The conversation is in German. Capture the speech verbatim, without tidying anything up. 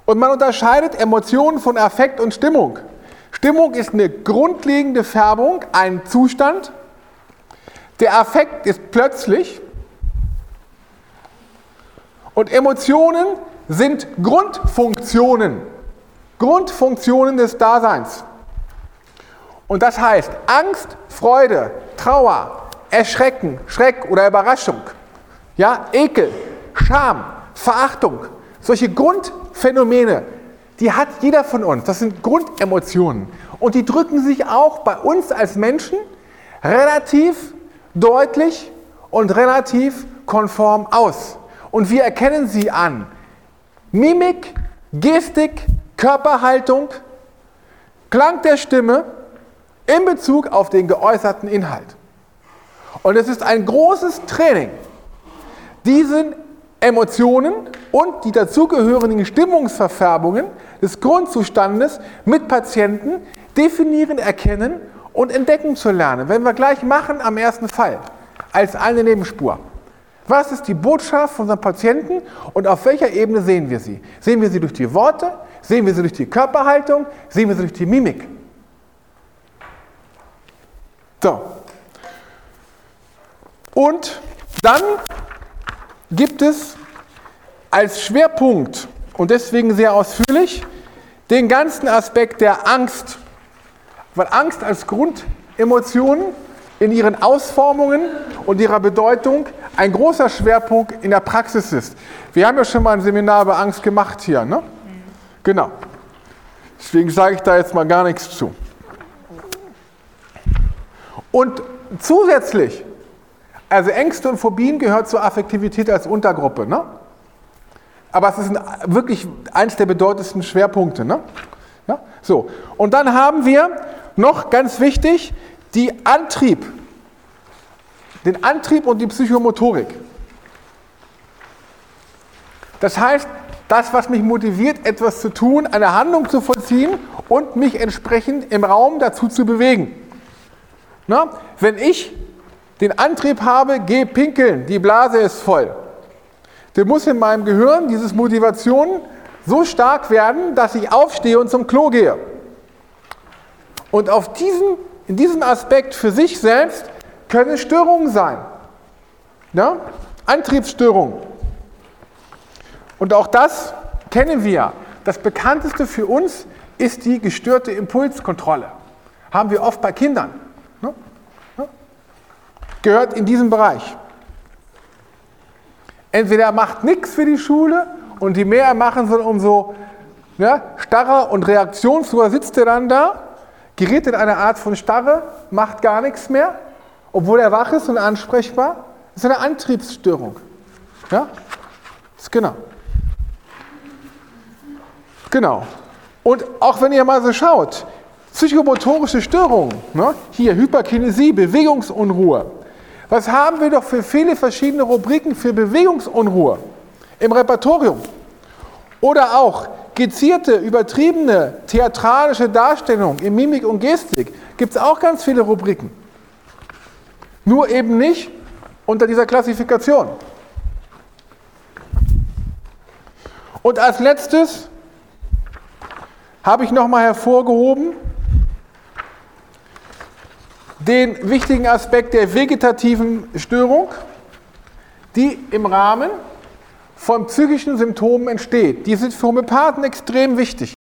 Und man unterscheidet Emotionen von Affekt und Stimmung. Stimmung ist eine grundlegende Färbung, ein Zustand. Der Affekt ist plötzlich. Und Emotionen sind Grundfunktionen. Grundfunktionen des Daseins. Und das heißt Angst, Freude, Trauer, Erschrecken, Schreck oder Überraschung, ja, Ekel, Scham, Verachtung, solche Grundphänomene, die hat jeder von uns. Das sind Grundemotionen. Und die drücken sich auch bei uns als Menschen relativ deutlich und relativ konform aus. Und wir erkennen sie an Mimik, Gestik, Körperhaltung, Klang der Stimme in Bezug auf den geäußerten Inhalt. Und es ist ein großes Training, diesen Emotionen und die dazugehörigen Stimmungsverfärbungen des Grundzustandes mit Patienten definieren, erkennen und entdecken zu lernen. Wenn wir gleich machen am ersten Fall, als eine Nebenspur. Was ist die Botschaft von unserem Patienten und auf welcher Ebene sehen wir sie? Sehen wir sie durch die Worte? Sehen wir sie durch die Körperhaltung? Sehen wir sie durch die Mimik? So. Und dann gibt es als Schwerpunkt und deswegen sehr ausführlich den ganzen Aspekt der Angst. Weil Angst als Grundemotion in ihren Ausformungen und ihrer Bedeutung ein großer Schwerpunkt in der Praxis ist. Wir haben ja schon mal ein Seminar über Angst gemacht hier, ne? Mhm. Genau. Deswegen sage ich da jetzt mal gar nichts zu. Und zusätzlich, also Ängste und Phobien gehört zur Affektivität als Untergruppe, ne? Aber es ist ein, wirklich eins der bedeutendsten Schwerpunkte, ne? Ja? So. Und dann haben wir noch ganz wichtig die Antrieb, den Antrieb und die Psychomotorik. Das heißt, das, was mich motiviert, etwas zu tun, eine Handlung zu vollziehen und mich entsprechend im Raum dazu zu bewegen. Na, wenn ich den Antrieb habe, geh pinkeln, die Blase ist voll, dann muss in meinem Gehirn diese Motivation so stark werden, dass ich aufstehe und zum Klo gehe. Und auf diesen, in diesem Aspekt für sich selbst können Störungen sein. Ja? Antriebsstörungen. Und auch das kennen wir. Das bekannteste für uns ist die gestörte Impulskontrolle. Haben wir oft bei Kindern. Ne? Ne? Gehört in diesem Bereich. Entweder er macht nichts für die Schule und je mehr er machen soll, umso ja, starrer und reaktionsloser sitzt er dann da, gerät in eine Art von Starre, macht gar nichts mehr, obwohl er wach ist und ansprechbar. Das ist eine Antriebsstörung. Ja? Das ist genau. Genau. Und auch wenn ihr mal so schaut, psychomotorische Störungen, ne? Hier Hyperkinesie, Bewegungsunruhe. Was haben wir doch für viele verschiedene Rubriken für Bewegungsunruhe im Repertorium? Oder auch gezierte, übertriebene, theatralische Darstellung in Mimik und Gestik. Gibt es auch ganz viele Rubriken. Nur eben nicht unter dieser Klassifikation. Und als letztes habe ich nochmal hervorgehoben den wichtigen Aspekt der vegetativen Störung, die im Rahmen von psychischen Symptomen entsteht. Die sind für Homöopathen extrem wichtig.